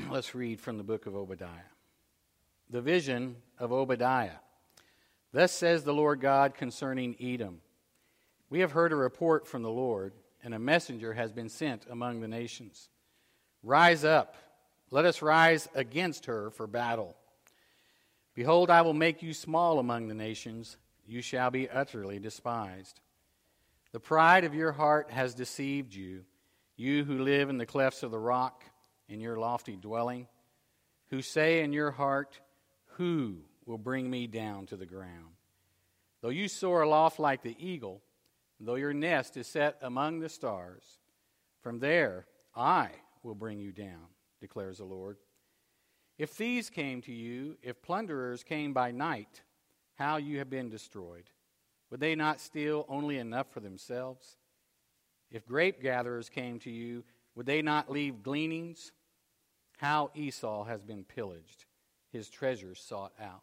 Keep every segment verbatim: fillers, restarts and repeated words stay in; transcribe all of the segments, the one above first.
Let's read from the book of Obadiah. The vision of Obadiah. Thus says the Lord God concerning Edom. We have heard a report from the Lord, and a messenger has been sent among the nations. Rise up, let us rise against her for battle. Behold, I will make you small among the nations. You shall be utterly despised. The pride of your heart has deceived you, you who live in the clefts of the rock, in your lofty dwelling, who say in your heart, who will bring me down to the ground? Though you soar aloft like the eagle, though your nest is set among the stars, from there I will bring you down, declares the Lord. If thieves came to you, if plunderers came by night, how you have been destroyed. Would they not steal only enough for themselves? If grape gatherers came to you, would they not leave gleanings? How Esau has been pillaged, his treasures sought out.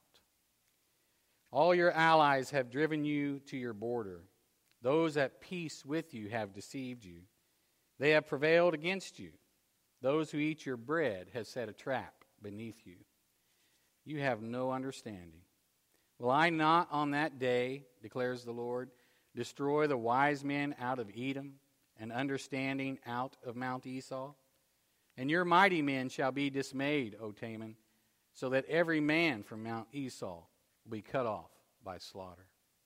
All your allies have driven you to your border. Those at peace with you have deceived you. They have prevailed against you. Those who eat your bread have set a trap beneath you. You have no understanding. Will I not on that day, declares the Lord, destroy the wise men out of Edom and understanding out of Mount Esau? And your mighty men shall be dismayed, O Teman, so that every man from Mount Esau will be cut off by slaughter.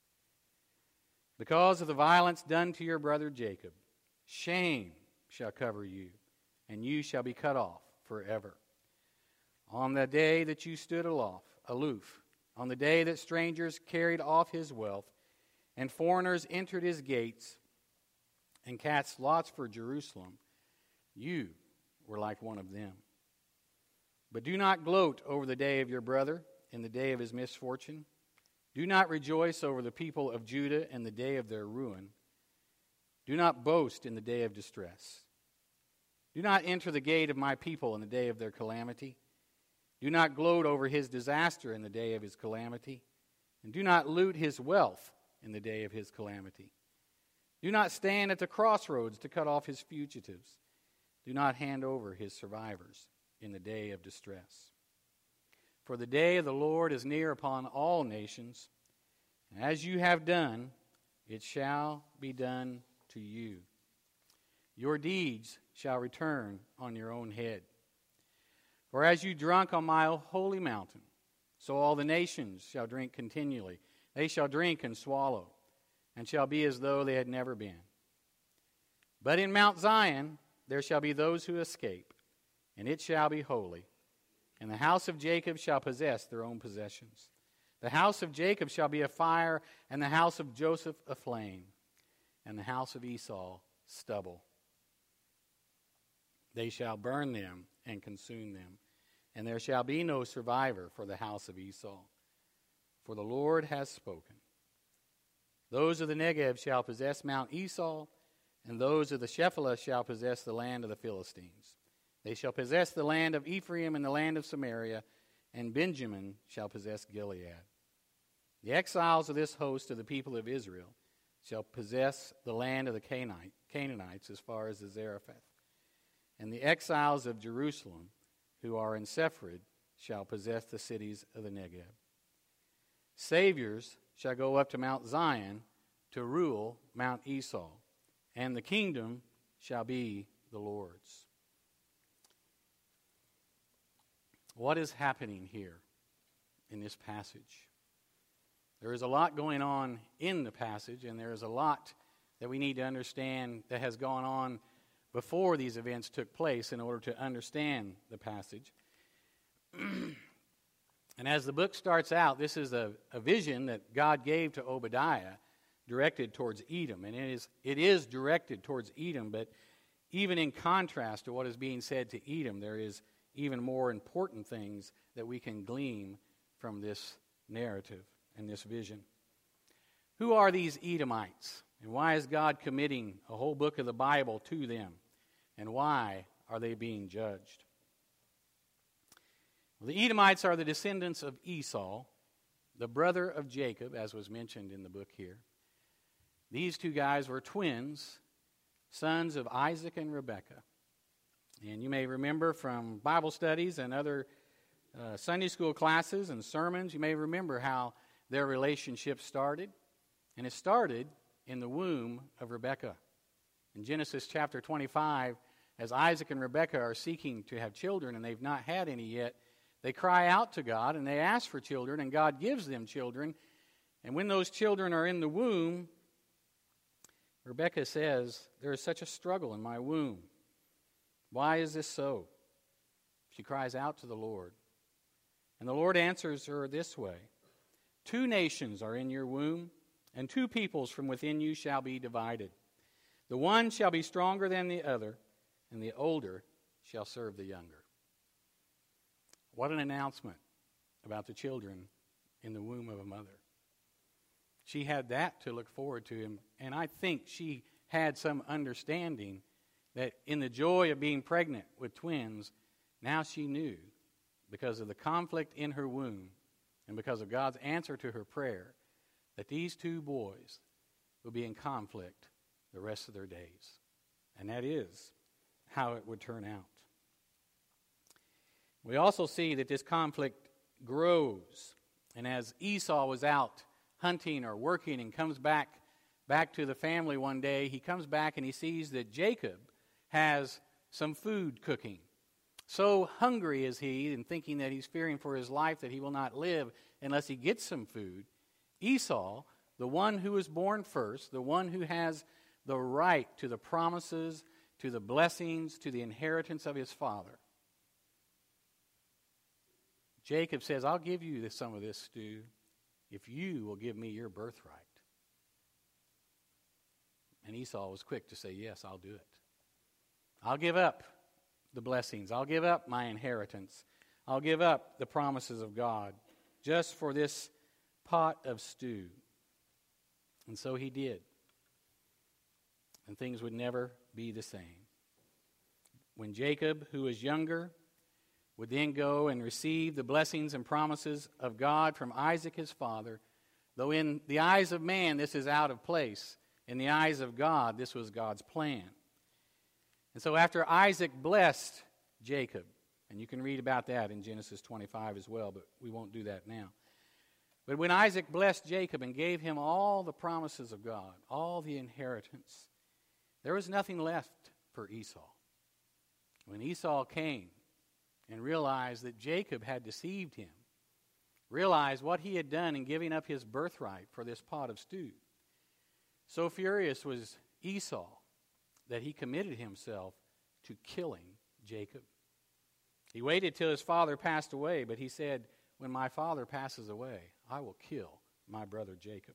Because of the violence done to your brother Jacob, shame shall cover you, and you shall be cut off forever. On the day that you stood aloft, aloof, on the day that strangers carried off his wealth, and foreigners entered his gates, and cast lots for Jerusalem, you were like one of them. But do not gloat over the day of your brother in the day of his misfortune. Do not rejoice over the people of Judah in the day of their ruin. Do not boast in the day of distress. Do not enter the gate of my people in the day of their calamity. Do not gloat over his disaster in the day of his calamity. And do not loot his wealth in the day of his calamity. Do not stand at the crossroads to cut off his fugitives. Do not hand over his survivors in the day of distress. For the day of the Lord is near upon all nations, and as you have done, it shall be done to you. Your deeds shall return on your own head. For as you drunk on my holy mountain, so all the nations shall drink continually. They shall drink and swallow, and shall be as though they had never been. But in Mount Zion there shall be those who escape, and it shall be holy. And the house of Jacob shall possess their own possessions. The house of Jacob shall be a fire, and the house of Joseph a flame, and the house of Esau stubble. They shall burn them and consume them, and there shall be no survivor for the house of Esau. For the Lord has spoken. Those of the Negev shall possess Mount Esau, and those of the Shephelah shall possess the land of the Philistines. They shall possess the land of Ephraim and the land of Samaria, and Benjamin shall possess Gilead. The exiles of this host of the people of Israel shall possess the land of the Canaanite, Canaanites as far as the Zarephath. And the exiles of Jerusalem, who are in Sepharad, shall possess the cities of the Negev. Saviors shall go up to Mount Zion to rule Mount Esau, and the kingdom shall be the Lord's. What is happening here in this passage? There is a lot going on in the passage, and there is a lot that we need to understand that has gone on before these events took place in order to understand the passage. And as the book starts out, this is a, a vision that God gave to Obadiah directed towards Edom. And it is, it is directed towards Edom, but even in contrast to what is being said to Edom, there is even more important things that we can glean from this narrative and this vision. Who are these Edomites? And why is God committing a whole book of the Bible to them? And why are they being judged? Well, the Edomites are the descendants of Esau, the brother of Jacob, as was mentioned in the book here. These two guys were twins, sons of Isaac and Rebekah. And you may remember from Bible studies and other uh, Sunday school classes and sermons, you may remember how their relationship started. And it started in the womb of Rebekah. In Genesis chapter twenty-five, as Isaac and Rebekah are seeking to have children and they've not had any yet, they cry out to God and they ask for children, and God gives them children. And when those children are in the womb, Rebekah says, "There is such a struggle in my womb. Why is this so?" She cries out to the Lord. And the Lord answers her this way: "Two nations are in your womb, and two peoples from within you shall be divided. The one shall be stronger than the other, and the older shall serve the younger." What an announcement about the children in the womb of a mother. She had that to look forward to, him, and I think she had some understanding that in the joy of being pregnant with twins, now she knew, because of the conflict in her womb and because of God's answer to her prayer, that these two boys will be in conflict the rest of their days. And that is how it would turn out. We also see that this conflict grows. And as Esau was out hunting or working and comes back back to the family one day, he comes back and he sees that Jacob has some food cooking. So hungry is he, and thinking that he's fearing for his life, that he will not live unless he gets some food. Esau, the one who was born first, the one who has the right to the promises, to the blessings, to the inheritance of his father, Jacob says, "I'll give you some of this stew if you will give me your birthright." And Esau was quick to say, "Yes, I'll do it. I'll give up the blessings. I'll give up my inheritance. I'll give up the promises of God just for this pot of stew." And so he did. And things would never be the same. When Jacob, who was younger, would then go and receive the blessings and promises of God from Isaac his father, though in the eyes of man this is out of place, in the eyes of God this was God's plan. And so after Isaac blessed Jacob, and you can read about that in Genesis twenty-five as well, but we won't do that now. But when Isaac blessed Jacob and gave him all the promises of God, all the inheritance, there was nothing left for Esau. When Esau came and realized that Jacob had deceived him, realized what he had done in giving up his birthright for this pot of stew, so furious was Esau that he committed himself to killing Jacob. He waited till his father passed away, but he said, "When my father passes away, I will kill my brother Jacob."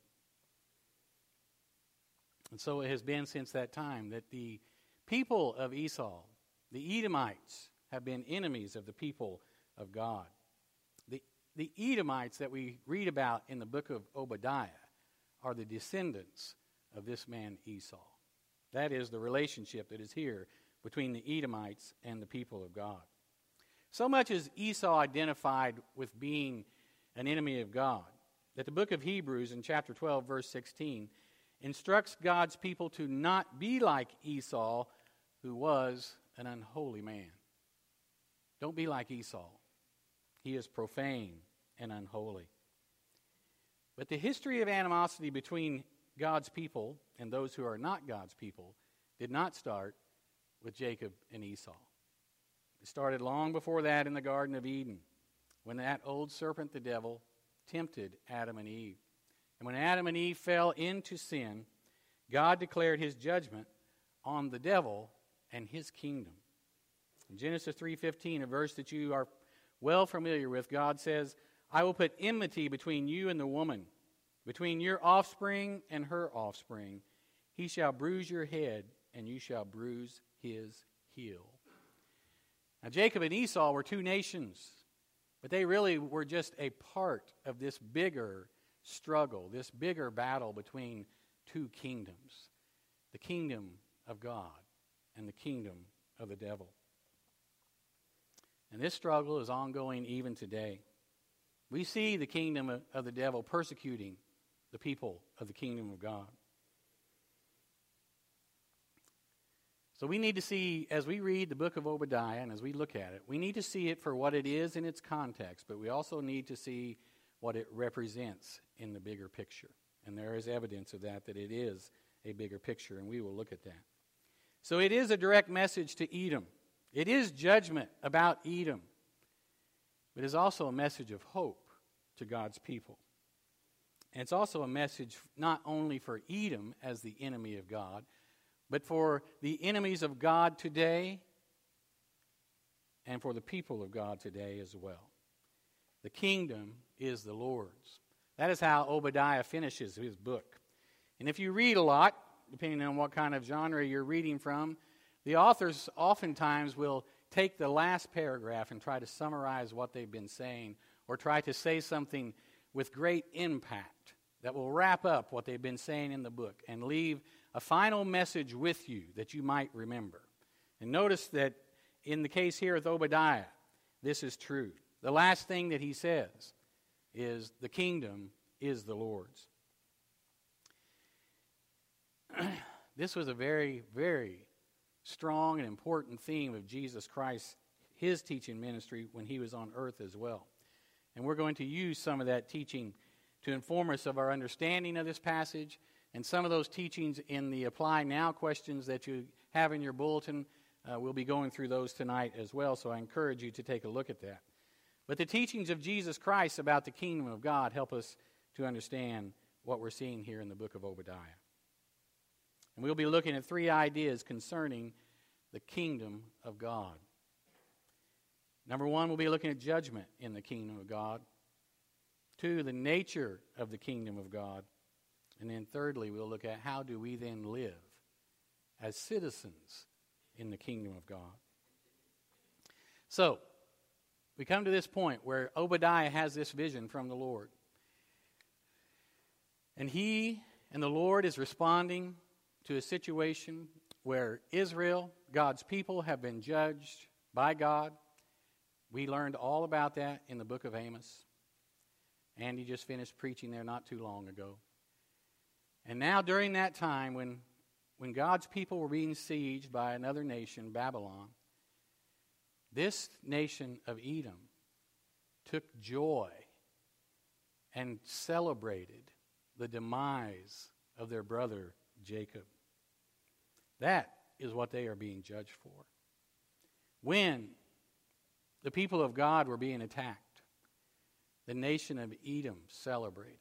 And so it has been since that time that the people of Esau, the Edomites, have been enemies of the people of God. The, the Edomites that we read about in the book of Obadiah are the descendants of this man Esau. That is the relationship that is here between the Edomites and the people of God. So much is Esau identified with being an enemy of God that the book of Hebrews in chapter twelve, verse sixteen, instructs God's people to not be like Esau, who was an unholy man. Don't be like Esau. He is profane and unholy. But the history of animosity between God's people and those who are not God's people did not start with Jacob and Esau. It started long before that in the Garden of Eden, when that old serpent, the devil, tempted Adam and Eve. And when Adam and Eve fell into sin, God declared his judgment on the devil and his kingdom. In Genesis three fifteen, a verse that you are well familiar with, God says, "I will put enmity between you and the woman, between your offspring and her offspring. He shall bruise your head, and you shall bruise his heel." Now, Jacob and Esau were two nations, but they really were just a part of this bigger struggle, this bigger battle between two kingdoms, the kingdom of God and the kingdom of the devil. And this struggle is ongoing even today. We see the kingdom of the devil persecuting the people of the kingdom of God. So we need to see, as we read the book of Obadiah and as we look at it, we need to see it for what it is in its context, but we also need to see what it represents in the bigger picture. And there is evidence of that, that it is a bigger picture, and we will look at that. So it is a direct message to Edom. It is judgment about Edom. But it is also a message of hope to God's people. And it's also a message not only for Edom as the enemy of God, but for the enemies of God today and for the people of God today as well. The kingdom is the Lord's. That is how Obadiah finishes his book. And if you read a lot, depending on what kind of genre you're reading from, the authors oftentimes will take the last paragraph and try to summarize what they've been saying, or try to say something with great impact that will wrap up what they've been saying in the book and leave a final message with you that you might remember. And notice that in the case here with Obadiah, this is true. The last thing that he says is, the kingdom is the Lord's. This was a very, very strong and important theme of Jesus Christ, his teaching ministry when he was on earth as well. And we're going to use some of that teaching to inform us of our understanding of this passage, and some of those teachings in the Apply Now questions that you have in your bulletin. Uh, we'll be going through those tonight as well, so I encourage you to take a look at that. But the teachings of Jesus Christ about the kingdom of God help us to understand what we're seeing here in the book of Obadiah. And we'll be looking at three ideas concerning the kingdom of God. Number one, we'll be looking at judgment in the kingdom of God. Two, the nature of the kingdom of God. And then thirdly, we'll look at how do we then live as citizens in the kingdom of God. So, we come to this point where Obadiah has this vision from the Lord. And he and the Lord is responding to a situation where Israel, God's people, have been judged by God. We learned all about that in the book of Amos. Andy just finished preaching there not too long ago. And now during that time when, when God's people were being sieged by another nation, Babylon, this nation of Edom took joy and celebrated the demise of their brother Jacob. That is what they are being judged for. When the people of God were being attacked, the nation of Edom celebrated.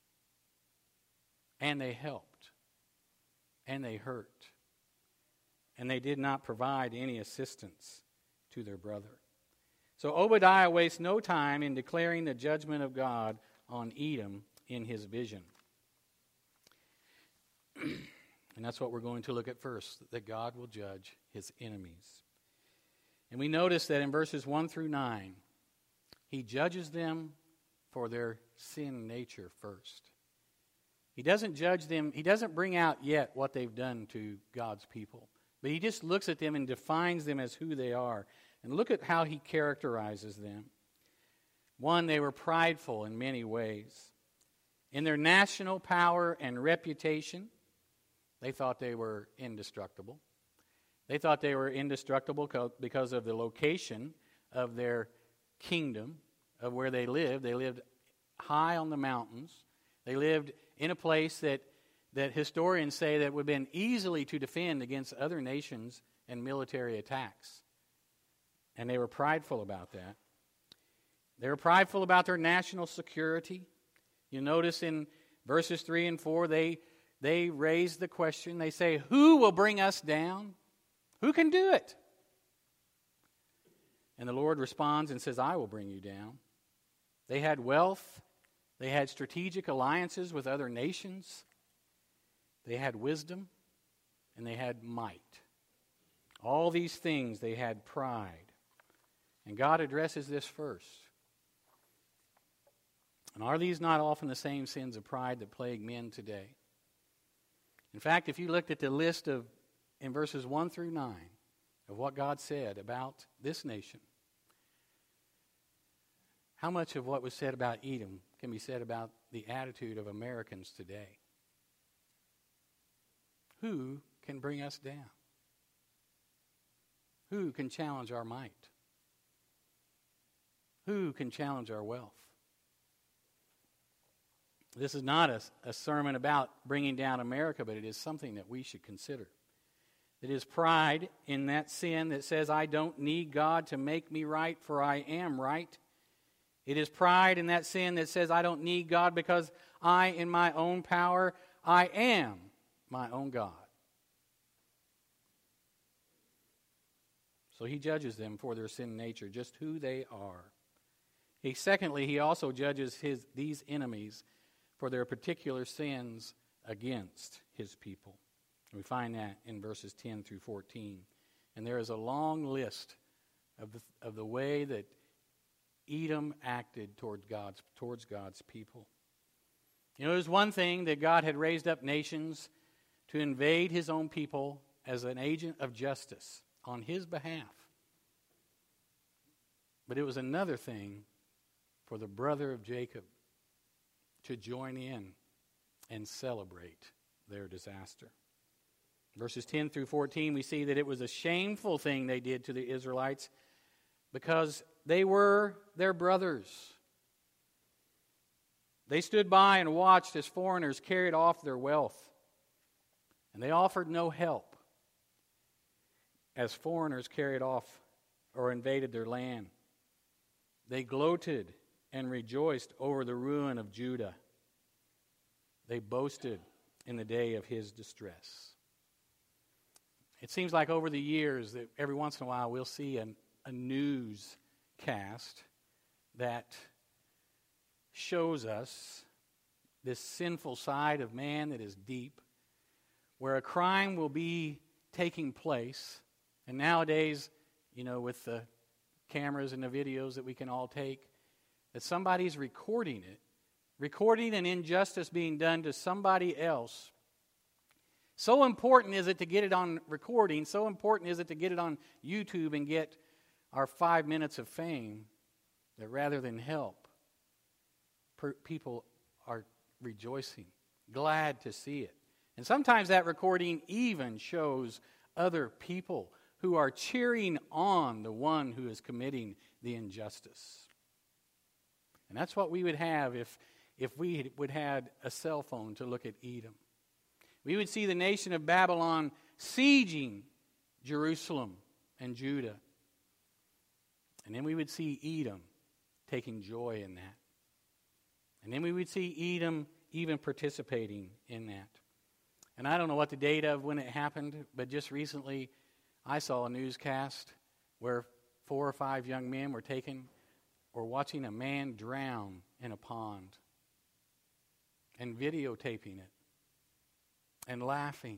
And they helped. And they hurt. And they did not provide any assistance to their brother. So Obadiah wastes no time in declaring the judgment of God on Edom in his vision. And that's what we're going to look at first, that God will judge his enemies. And we notice that in verses one through nine, he judges them for their sin nature first. He doesn't judge them, he doesn't bring out yet what they've done to God's people. But he just looks at them and defines them as who they are. And look at how he characterizes them. One, they were prideful in many ways. In their national power and reputation, they thought they were indestructible. They thought they were indestructible because of the location of their kingdom, of where they lived. They lived high on the mountains. They lived in a place that, that historians say that would have been easily to defend against other nations and military attacks. And they were prideful about that. They were prideful about their national security. You notice in verses three and four, they, they raise the question. They say, who will bring us down? Who can do it? And the Lord responds and says, I will bring you down. They had wealth. They had strategic alliances with other nations. They had wisdom. And they had might. All these things, they had pride. And God addresses this first. And are these not often the same sins of pride that plague men today? In fact, if you looked at the list of, in verses one through nine, of what God said about this nation, how much of what was said about Edom can be said about the attitude of Americans today? Who can bring us down? Who can challenge our might? Who can challenge our wealth? This is not a, a sermon about bringing down America, but it is something that we should consider. It is pride in that sin that says, I don't need God to make me right, for I am right. It is pride in that sin that says, I don't need God because I, in my own power, I am my own God. So he judges them for their sin nature, just who they are. He, secondly, he also judges his these enemies for their particular sins against his people. We find that in verses ten through fourteen. And there is a long list of the, of the way that Edom acted toward God's, towards God's people. You know, there's one thing that God had raised up nations to invade his own people as an agent of justice on his behalf. But it was another thing for the brother of Jacob to join in and celebrate their disaster. Verses ten through fourteen, we see that it was a shameful thing they did to the Israelites because they were their brothers. They stood by and watched as foreigners carried off their wealth, and they offered no help as foreigners carried off or invaded their land. They gloated and rejoiced over the ruin of Judah. They boasted in the day of his distress. It seems like over the years that every once in a while we'll see an, a newscast that shows us this sinful side of man that is deep, where a crime will be taking place. And nowadays, you know, with the cameras and the videos that we can all take, that somebody's recording it, recording an injustice being done to somebody else. So important is it to get it on recording, so important is it to get it on YouTube and get our five minutes of fame, that rather than help, per- people are rejoicing, glad to see it. And sometimes that recording even shows other people who are cheering on the one who is committing the injustice. And that's what we would have if, if we would had a cell phone to look at Edom. We would see the nation of Babylon sieging Jerusalem and Judah. And then we would see Edom taking joy in that. And then we would see Edom even participating in that. And I don't know what the date of when it happened, but just recently I saw a newscast where four or five young men were taken or watching a man drown in a pond and videotaping it and laughing.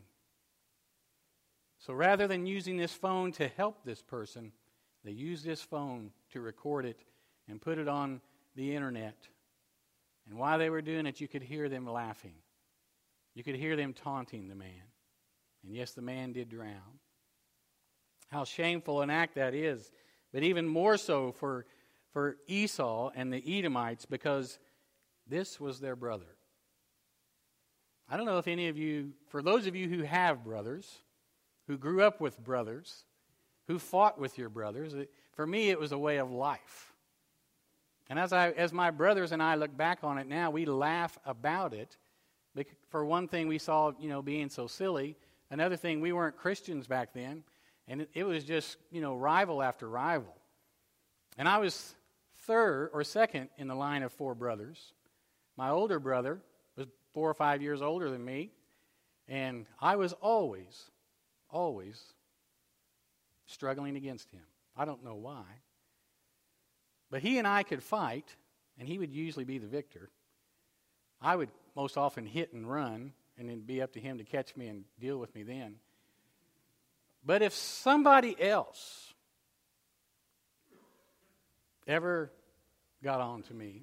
So rather than using this phone to help this person, they used this phone to record it and put it on the internet. And while they were doing it, you could hear them laughing. You could hear them taunting the man. And yes, the man did drown. How shameful an act that is. But even more so for, for Esau and the Edomites, because this was their brother. I don't know if any of you, for those of you who have brothers, who grew up with brothers, who fought with your brothers, it, for me it was a way of life. And as I, as my brothers and I look back on it now, we laugh about it. For one thing, we saw, you know, being so silly. Another thing, we weren't Christians back then. And it, it was just, you know, rival after rival. And I was third or second in the line of four brothers. My older brother was four or five years older than me. And I was always, always struggling against him. I don't know why. But he and I could fight, and he would usually be the victor. I would most often hit and run, and it'd be up to him to catch me and deal with me then. But if somebody else ever got on to me,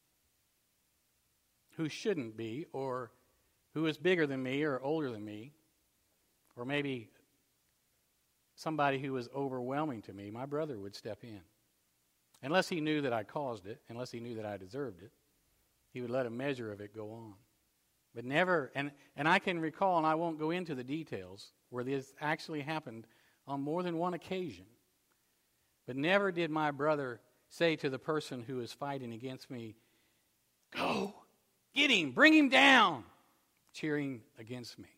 who shouldn't be, or who is bigger than me or older than me, or maybe somebody who was overwhelming to me, my brother would step in. Unless he knew that I caused it, unless he knew that I deserved it, he would let a measure of it go on. But never, and, and I can recall, and I won't go into the details, where this actually happened on more than one occasion, But never did my brother say to the person who is fighting against me, go, get him, bring him down, cheering against me.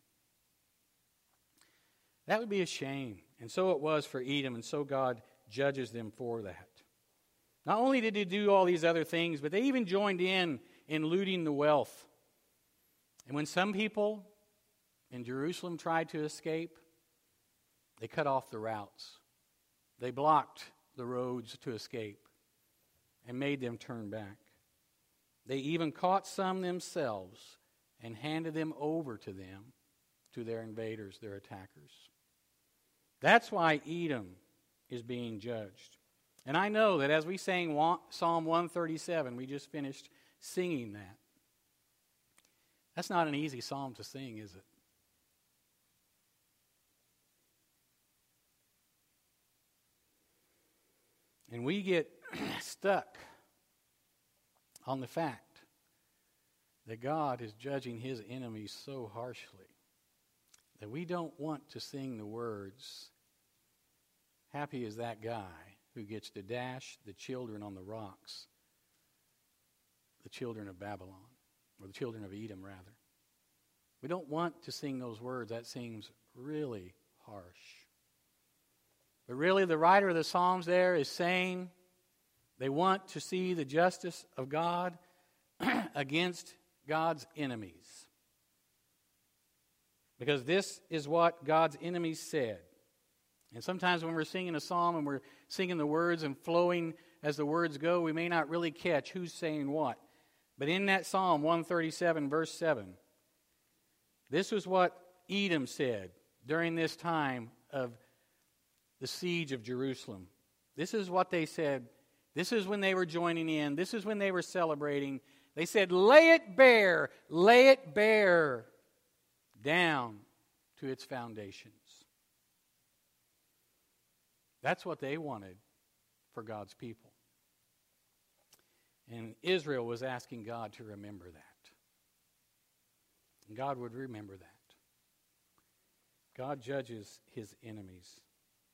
That would be a shame. And so it was for Edom, and so God judges them for that. Not only did they do all these other things, but they even joined in in looting the wealth. And when some people in Jerusalem tried to escape, they cut off the routes. They blocked the roads to escape and made them turn back. They even caught some themselves and handed them over to them, to their invaders, their attackers. That's why Edom is being judged. And I know that as we sang Psalm one thirty-seven, we just finished singing that. That's not an easy psalm to sing, is it? And we get stuck on the fact that God is judging his enemies so harshly that we don't want to sing the words, happy is that guy who gets to dash the children on the rocks, the children of Babylon, or the children of Edom, rather. We don't want to sing those words. That seems really harsh. But really, the writer of the Psalms there is saying they want to see the justice of God against God's enemies. Because this is what God's enemies said. And sometimes when we're singing a psalm and we're singing the words and flowing as the words go, we may not really catch who's saying what. But in that Psalm one thirty-seven, verse seven, this was what Edom said during this time of the siege of Jerusalem. This is what they said. This is when they were joining in. This is when they were celebrating. They said, lay it bare, lay it bare, down to its foundations. That's what they wanted for God's people. And Israel was asking God to remember that. And God would remember that. God judges his enemies.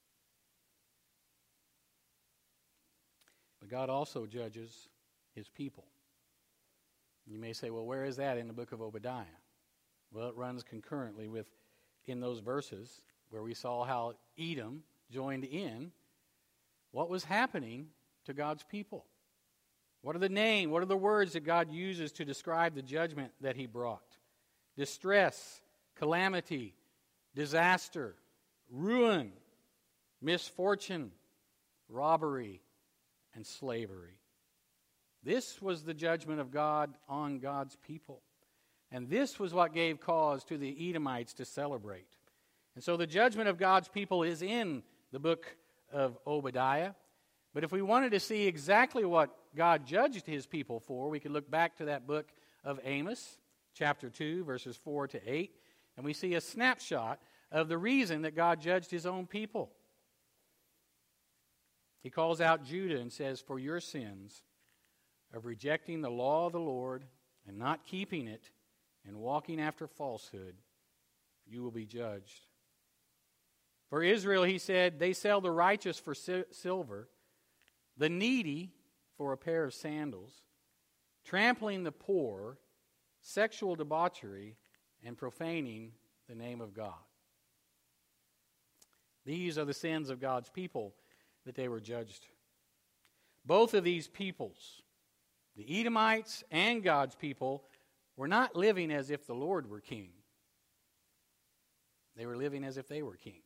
But God also judges his people. You may say, well, where is that in the book of Obadiah? Well, it runs concurrently with in those verses where we saw how Edom joined in. What was happening to God's people? What are the names, what are the words that God uses to describe the judgment that he brought? Distress, calamity, disaster, ruin, misfortune, robbery, and slavery. This was the judgment of God on God's people. And this was what gave cause to the Edomites to celebrate. And so the judgment of God's people is in the book of Obadiah. But if we wanted to see exactly what God judged his people for, we could look back to that book of Amos, chapter two, verses four to eight, and we see a snapshot of the reason that God judged his own people. He calls out Judah and says, for your sins of rejecting the law of the Lord and not keeping it and walking after falsehood, you will be judged. For Israel, he said, they sell the righteous for si- silver, the needy for a pair of sandals, trampling the poor, sexual debauchery, and profaning the name of God. These are the sins of God's people that they were judged. Both of these peoples, the Edomites and God's people, were not living as if the Lord were king. They were living as if they were king.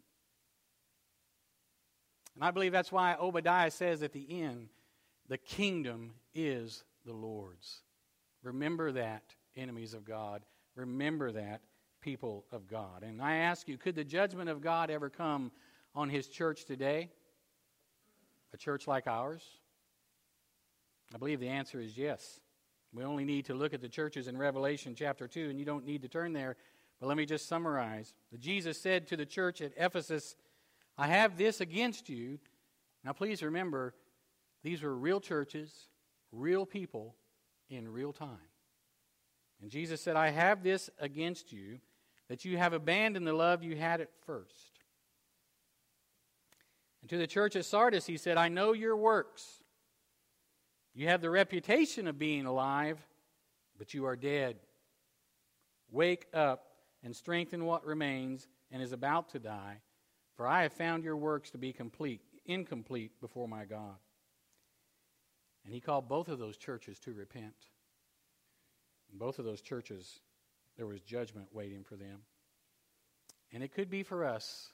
And I believe that's why Obadiah says at the end, the kingdom is the Lord's. Remember that, enemies of God. Remember that, people of God. And I ask you, could the judgment of God ever come on his church today? A church like ours? I believe the answer is yes. We only need to look at the churches in Revelation chapter two, and you don't need to turn there. But let me just summarize. Jesus said to the church at Ephesus, I have this against you. Now please remember, these were real churches, real people, in real time. And Jesus said, I have this against you, that you have abandoned the love you had at first. And To the church at Sardis, he said, I know your works. You have the reputation of being alive, but you are dead. Wake up and strengthen what remains and is about to die, for I have found your works to be complete, incomplete before my God. And he called both of those churches to repent. In both of those churches, there was judgment waiting for them. And it could be for us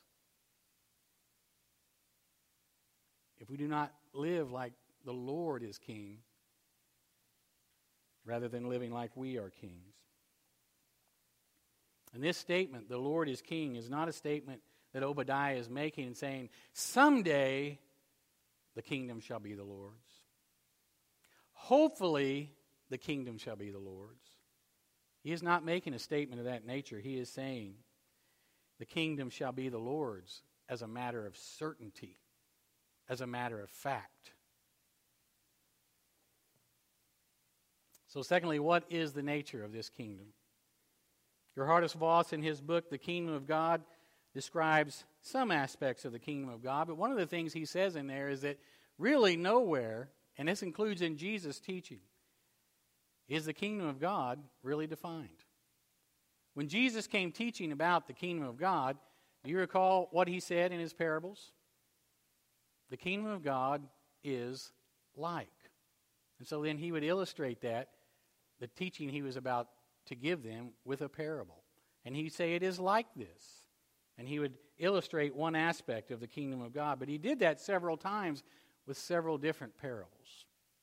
if we do not live like the Lord is king, rather than living like we are kings. And this statement, the Lord is king, is not a statement that Obadiah is making and saying, someday the kingdom shall be the Lord's. Hopefully the kingdom shall be the Lord's. He is not making a statement of that nature. He is saying the kingdom shall be the Lord's as a matter of certainty, as a matter of fact. So secondly, what is the nature of this kingdom? Gerhardus Voss, in his book, The Kingdom of God, describes some aspects of the kingdom of God, but one of the things he says in there is that really nowhere, and this includes in Jesus' teaching, is the kingdom of God really defined. When Jesus came teaching about the kingdom of God, do you recall what he said in his parables? The kingdom of God is like. And so then he would illustrate that, the teaching he was about to give them, with a parable. And he'd say it is like this. And he would illustrate one aspect of the kingdom of God. But he did that several times with several different parables.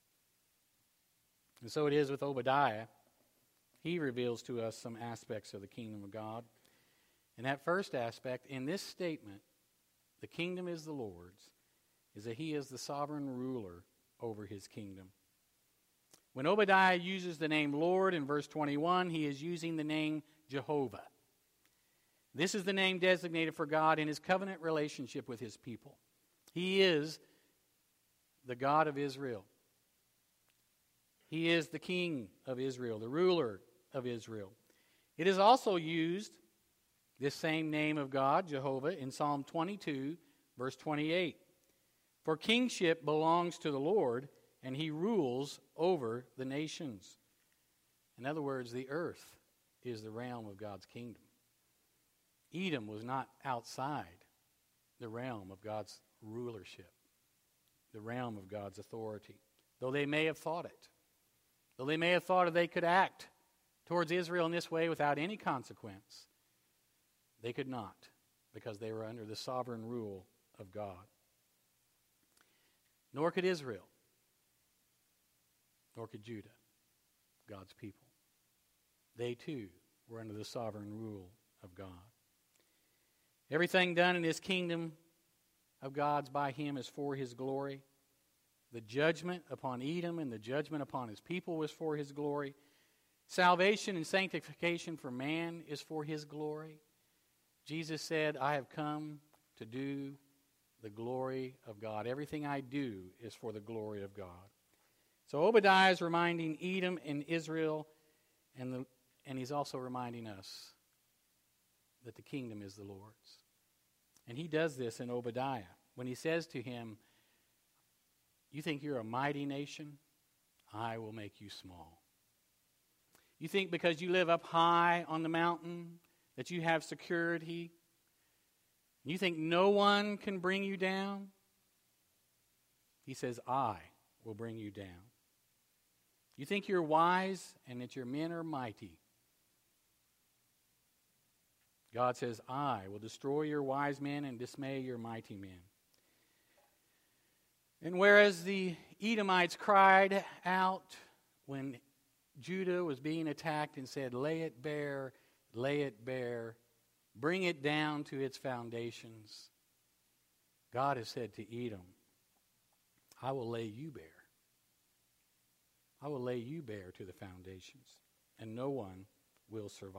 And so it is with Obadiah. He reveals to us some aspects of the kingdom of God. And that first aspect, in this statement, the kingdom is the Lord's, is that he is the sovereign ruler over his kingdom. When Obadiah uses the name Lord in verse twenty-one, he is using the name Jehovah. This is the name designated for God in his covenant relationship with his people. He is the God of Israel. He is the king of Israel, the ruler of Israel. It is also used, this same name of God, Jehovah, in Psalm twenty-two, verse twenty-eight. For kingship belongs to the Lord, and he rules over the nations. In other words, the earth is the realm of God's kingdom. Edom was not outside the realm of God's rulership, the realm of God's authority, though they may have thought it. Though they may have thought that they could act towards Israel in this way without any consequence, they could not, because they were under the sovereign rule of God. Nor could Israel, nor could Judah, God's people. They too were under the sovereign rule of God. Everything done in this kingdom of God's by him is for his glory. The judgment upon Edom and the judgment upon his people was for his glory. Salvation and sanctification for man is for his glory. Jesus said, I have come to do the glory of God. Everything I do is for the glory of God. So Obadiah is reminding Edom and Israel, and, the, and he's also reminding us that the kingdom is the Lord's. And he does this in Obadiah when he says to him, you think you're a mighty nation? I will make you small. You think because you live up high on the mountain that you have security? You think no one can bring you down? He says, I will bring you down. You think you're wise and that your men are mighty? God says, I will destroy your wise men and dismay your mighty men. And whereas the Edomites cried out when Judah was being attacked and said, lay it bare, lay it bare, bring it down to its foundations, God has said to Edom, I will lay you bare. I will lay you bare to the foundations, and no one will survive.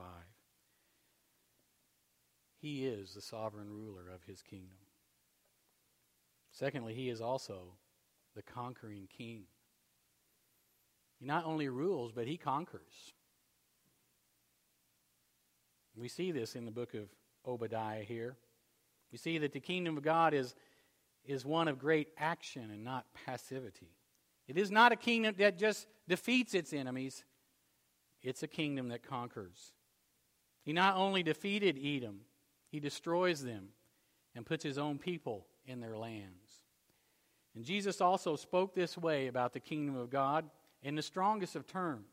He is the sovereign ruler of his kingdom. Secondly, he is also the conquering king. He not only rules, but he conquers. We see this in the book of Obadiah here. We see that the kingdom of God is, is one of great action and not passivity. It is not a kingdom that just defeats its enemies. It's a kingdom that conquers. He not only defeated Edom, he destroys them and puts his own people in their lands. And Jesus also spoke this way about the kingdom of God in the strongest of terms.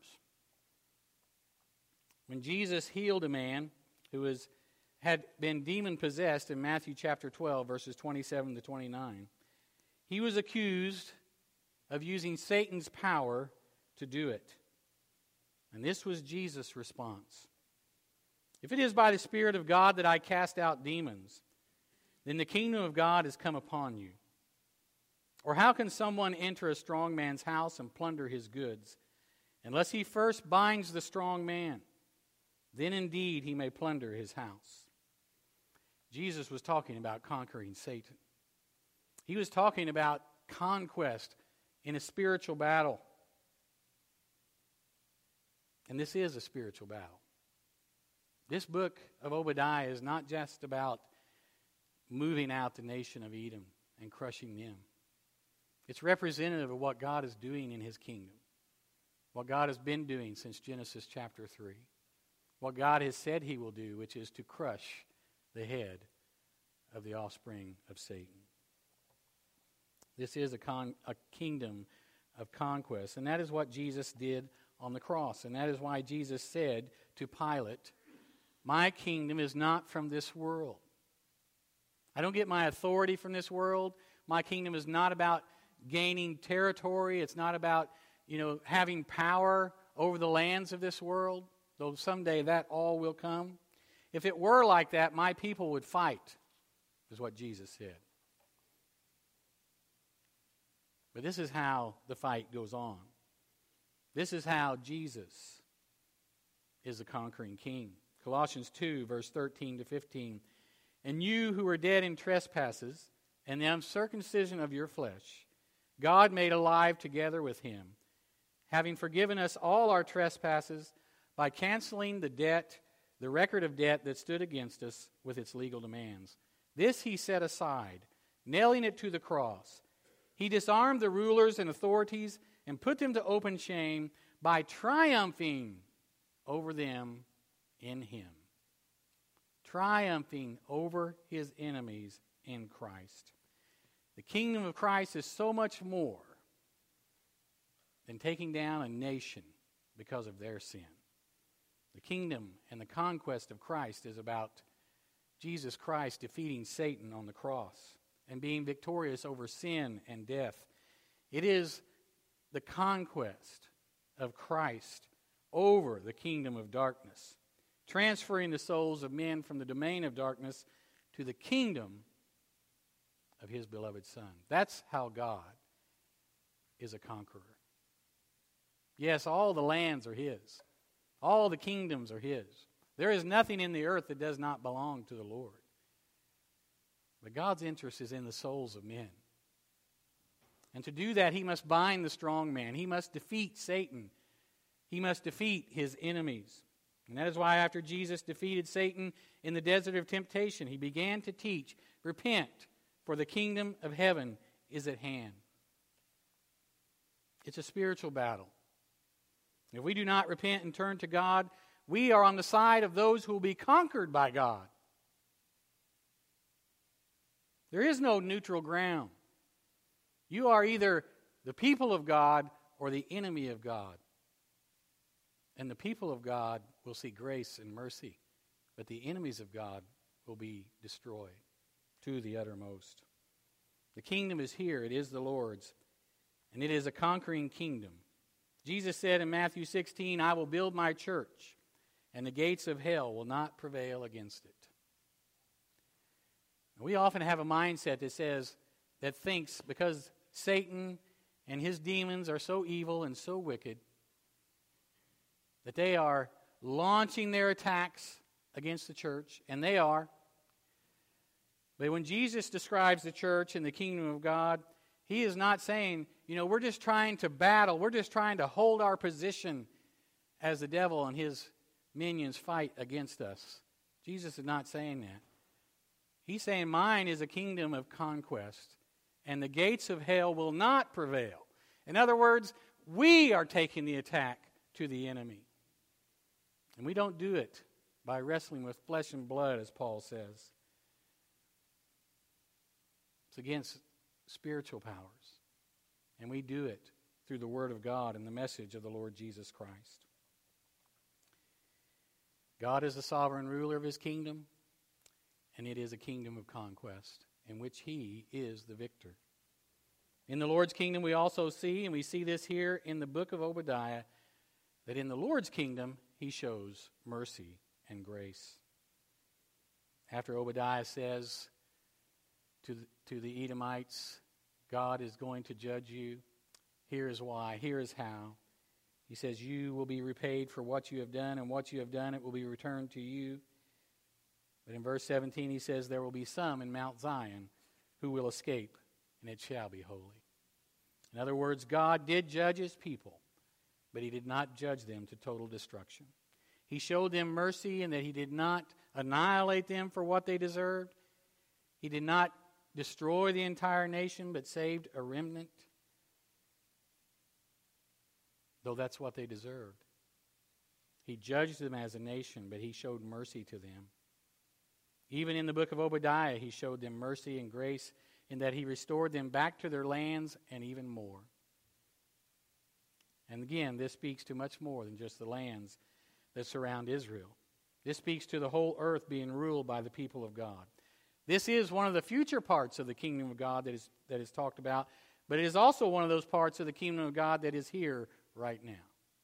When Jesus healed a man who was, had been demon-possessed in Matthew chapter twelve, verses twenty-seven to twenty-nine, he was accused of using Satan's power to do it. And this was Jesus' response. If it is by the Spirit of God that I cast out demons, then the kingdom of God has come upon you. Or how can someone enter a strong man's house and plunder his goods, unless he first binds the strong man? Then indeed he may plunder his house. Jesus was talking about conquering Satan. He was talking about conquest in a spiritual battle. And this is a spiritual battle. This book of Obadiah is not just about moving out the nation of Edom and crushing them. It's representative of what God is doing in his kingdom, what God has been doing since Genesis chapter three, what God has said he will do, which is to crush the head of the offspring of Satan. This is a, con- a kingdom of conquest, and that is what Jesus did on the cross, and that is why Jesus said to Pilate, "My kingdom is not from this world. I don't get my authority from this world. My kingdom is not about gaining territory. It's not about, you know, having power over the lands of this world, though someday that all will come. If it were like that, my people would fight," is what Jesus said. But this is how the fight goes on. This is how Jesus is the conquering king. Colossians two, verse thirteen to fifteen. "And you who were dead in trespasses and the uncircumcision of your flesh, God made alive together with him, having forgiven us all our trespasses by canceling the debt, the record of debt that stood against us with its legal demands. This he set aside, nailing it to the cross. He disarmed the rulers and authorities and put them to open shame by triumphing over them in him." Triumphing over his enemies in Christ. The kingdom of Christ is so much more than taking down a nation because of their sin. The kingdom and the conquest of Christ is about Jesus Christ defeating Satan on the cross and being victorious over sin and death. It is the conquest of Christ over the kingdom of darkness, transferring the souls of men from the domain of darkness to the kingdom of his beloved Son. That's how God is a conqueror. Yes, all the lands are his. All the kingdoms are his. There is nothing in the earth that does not belong to the Lord. But God's interest is in the souls of men. And to do that, he must bind the strong man. He must defeat Satan. He must defeat his enemies. And that is why after Jesus defeated Satan in the desert of temptation, he began to teach, "Repent, for the kingdom of heaven is at hand." It's a spiritual battle. If we do not repent and turn to God, we are on the side of those who will be conquered by God. There is no neutral ground. You are either the people of God or the enemy of God. And the people of God will see grace and mercy, but the enemies of God will be destroyed to the uttermost. The kingdom is here. It is the Lord's, and it is a conquering kingdom. Jesus said in Matthew sixteen, "I will build my church, and the gates of hell will not prevail against it." We often have a mindset that says, that thinks because Satan and his demons are so evil and so wicked, that they are launching their attacks against the church, and they are. But when Jesus describes the church and the kingdom of God, he is not saying, you know, we're just trying to battle, we're just trying to hold our position as the devil and his minions fight against us. Jesus is not saying that. He's saying mine is a kingdom of conquest, and the gates of hell will not prevail. In other words, we are taking the attack to the enemy. And we don't do it by wrestling with flesh and blood, as Paul says. It's against spiritual powers. And we do it through the Word of God and the message of the Lord Jesus Christ. God is the sovereign ruler of His kingdom, and it is a kingdom of conquest in which He is the victor. In the Lord's kingdom we also see, and we see this here in the book of Obadiah, that in the Lord's kingdom He shows mercy and grace. After Obadiah says to the, to the Edomites, God is going to judge you, here is why, here is how. He says, you will be repaid for what you have done, and what you have done, it will be returned to you. But in verse seventeen, he says, there will be some in Mount Zion who will escape, and it shall be holy. In other words, God did judge His people, but He did not judge them to total destruction. He showed them mercy in that He did not annihilate them for what they deserved. He did not destroy the entire nation, but saved a remnant, though that's what they deserved. He judged them as a nation, but He showed mercy to them. Even in the book of Obadiah, He showed them mercy and grace in that He restored them back to their lands and even more. And again, this speaks to much more than just the lands that surround Israel. This speaks to the whole earth being ruled by the people of God. This is one of the future parts of the kingdom of God that is, that is talked about, but it is also one of those parts of the kingdom of God that is here right now.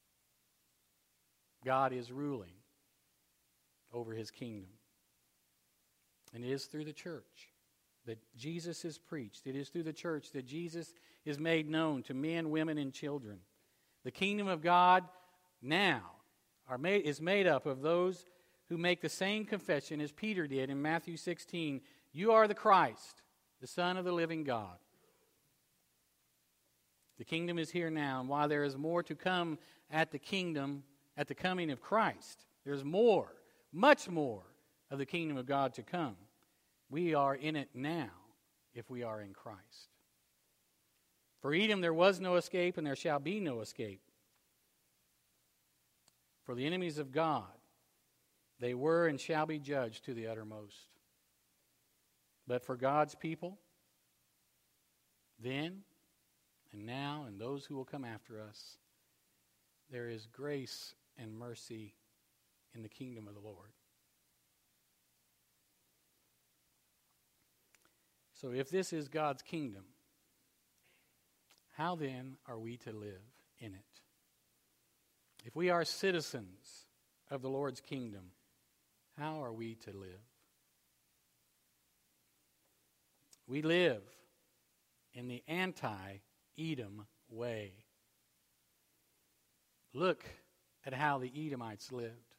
God is ruling over His kingdom. And it is through the church that Jesus is preached. It is through the church that Jesus is made known to men, women, and children. The kingdom of God now are made, is made up of those who make the same confession as Peter did in Matthew sixteen. You are the Christ, the Son of the living God. The kingdom is here now, and while there is more to come at the kingdom, at the coming of Christ, there's more, much more of the kingdom of God to come. We are in it now if we are in Christ. For Edom there was no escape, and there shall be no escape. For the enemies of God, they were and shall be judged to the uttermost. But for God's people, then and now and those who will come after us, there is grace and mercy in the kingdom of the Lord. So if this is God's kingdom, how then are we to live in it? If we are citizens of the Lord's kingdom, how are we to live? We live in the anti-Edom way. Look at how the Edomites lived.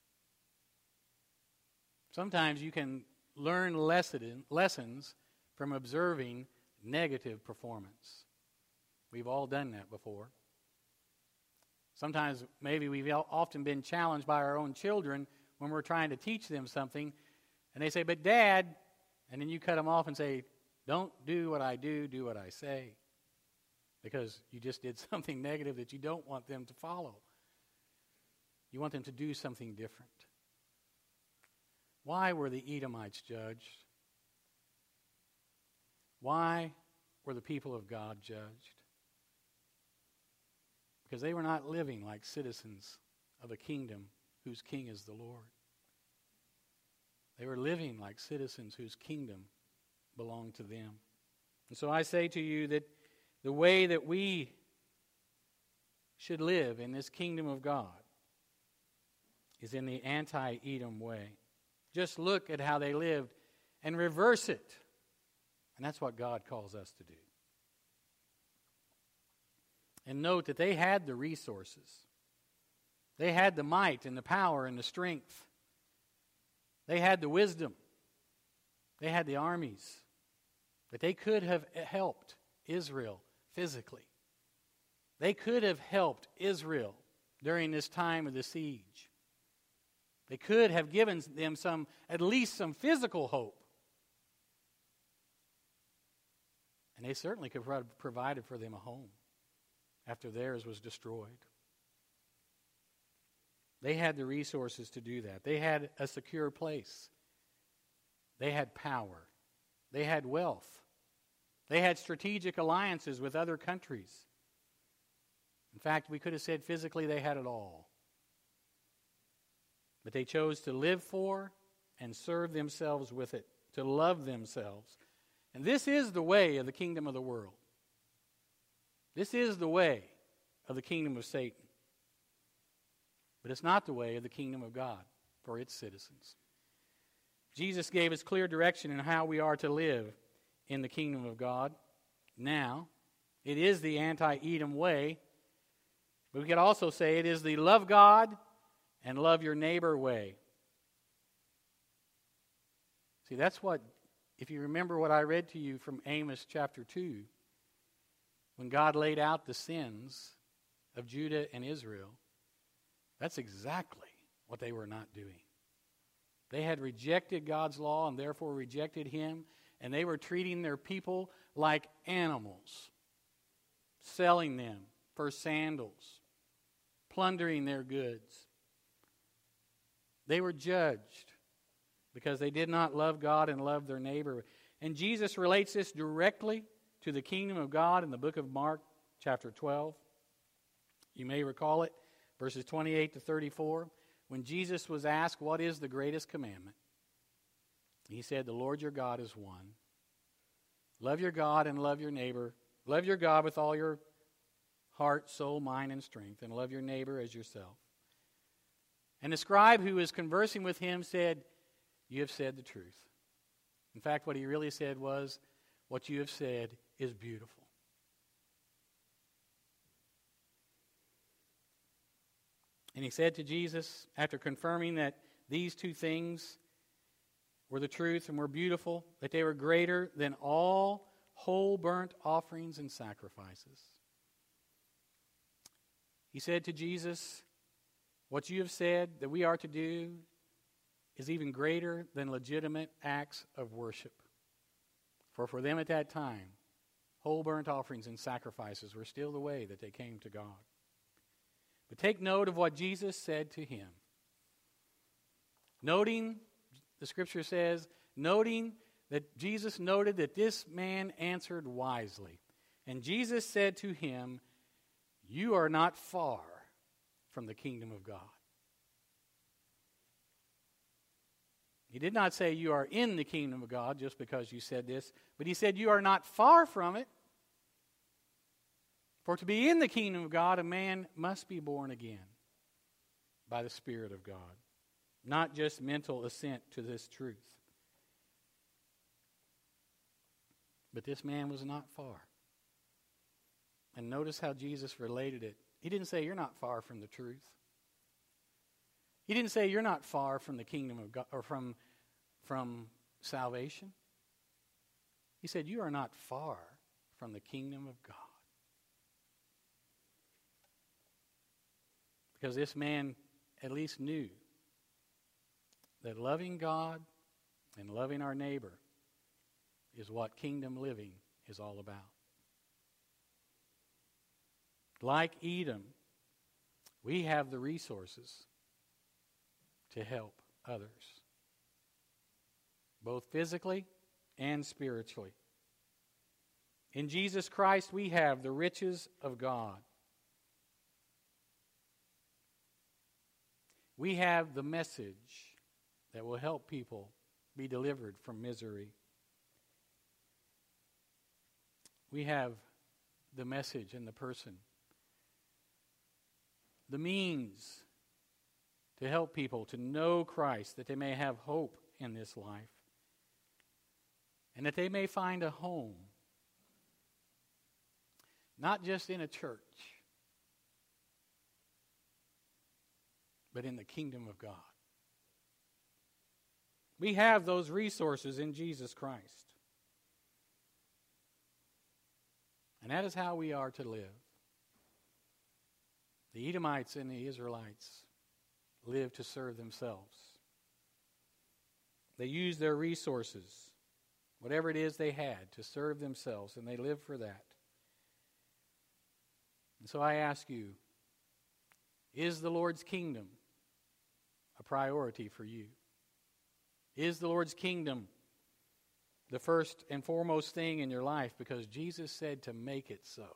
Sometimes you can learn lesson, lessons from observing negative performance. We've all done that before. Sometimes maybe we've often been challenged by our own children when we're trying to teach them something, and they say, but Dad, and then you cut them off and say, don't do what I do, do what I say, because you just did something negative that you don't want them to follow. You want them to do something different. Why were the Edomites judged? Why were the people of God judged? Because they were not living like citizens of a kingdom whose king is the Lord. They were living like citizens whose kingdom belonged to them. And so I say to you that the way that we should live in this kingdom of God is in the anti-Edom way. Just look at how they lived and reverse it. And that's what God calls us to do. And note that they had the resources. They had the might and the power and the strength. They had the wisdom. They had the armies. But they could have helped Israel physically. They could have helped Israel during this time of the siege. They could have given them some, at least some physical hope. And they certainly could have provided for them a home after theirs was destroyed. They had the resources to do that. They had a secure place. They had power. They had wealth. They had strategic alliances with other countries. In fact, we could have said physically they had it all. But they chose to live for and serve themselves with it, to love themselves. And this is the way of the kingdom of the world. This is the way of the kingdom of Satan. But it's not the way of the kingdom of God for its citizens. Jesus gave us clear direction in how we are to live in the kingdom of God. Now, it is the anti-Edom way, but we could also say it is the love God and love your neighbor way. See, that's what, if you remember what I read to you from Amos chapter two, when God laid out the sins of Judah and Israel, that's exactly what they were not doing. They had rejected God's law and therefore rejected Him, and they were treating their people like animals, selling them for sandals, plundering their goods. They were judged because they did not love God and love their neighbor. And Jesus relates this directly to the kingdom of God in the book of Mark, chapter twelve. You may recall it, verses twenty-eight to thirty-four. When Jesus was asked, what is the greatest commandment? He said, the Lord your God is one. Love your God and love your neighbor. Love your God with all your heart, soul, mind, and strength, and love your neighbor as yourself. And the scribe who was conversing with him said, you have said the truth. In fact, what he really said was, what you have said is beautiful. And he said to Jesus, after confirming that these two things were the truth and were beautiful, that they were greater than all whole burnt offerings and sacrifices. He said to Jesus, what you have said that we are to do is even greater than legitimate acts of worship. For for them at that time, whole burnt offerings and sacrifices were still the way that they came to God. But take note of what Jesus said to him. Noting, the scripture says, noting that Jesus noted that this man answered wisely. And Jesus said to him, you are not far from the kingdom of God. He did not say you are in the kingdom of God just because you said this, but he said you are not far from it. For to be in the kingdom of God, a man must be born again by the Spirit of God, not just mental assent to this truth. But this man was not far. And notice how Jesus related it. He didn't say you're not far from the truth. He didn't say you're not far from the kingdom of God or from, from salvation. He said you are not far from the kingdom of God. Because this man at least knew that loving God and loving our neighbor is what kingdom living is all about. Like Edom, we have the resources to help others, both physically and spiritually. In Jesus Christ, we have the riches of God. We have the message that will help people be delivered from misery. We have the message in the person, the means to help people to know Christ, that they may have hope in this life, and that they may find a home, not just in a church, but in the kingdom of God. We have those resources in Jesus Christ. And that is how we are to live. The Edomites and the Israelites lived to serve themselves. They used their resources whatever it is they had, to serve themselves, and they lived for that. And so I ask you, is the Lord's kingdom a priority for you? Is the Lord's kingdom the first and foremost thing in your life? Because Jesus said to make it so.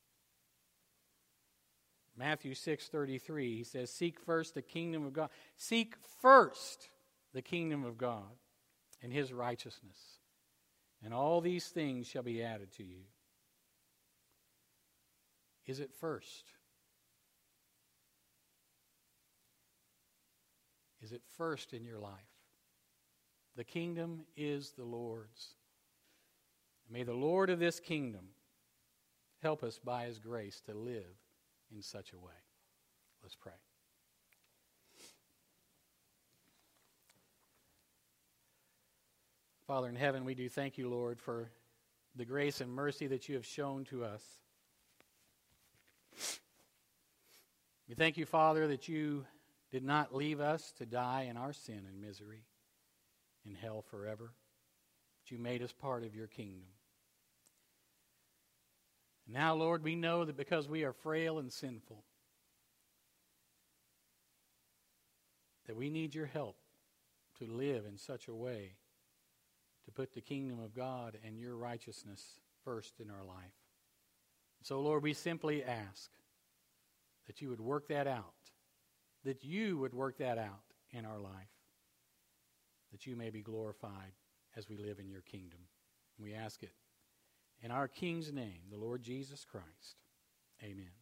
Matthew six thirty-three, he says, seek first the kingdom of God. Seek first the kingdom of God and his righteousness, and all these things shall be added to you. Is it first? Is it first in your life? The kingdom is the Lord's. May the Lord of this kingdom help us by his grace to live in such a way. Let's pray. Father in heaven, we do thank you, Lord, for the grace and mercy that you have shown to us. We thank you, Father, that you did not leave us to die in our sin and misery in hell forever, but you made us part of your kingdom. And now, Lord, we know that because we are frail and sinful, that we need your help to live in such a way to put the kingdom of God and your righteousness first in our life. So, Lord, we simply ask that you would work that out, that you would work that out in our life, that you may be glorified as we live in your kingdom. We ask it in our King's name, the Lord Jesus Christ. Amen.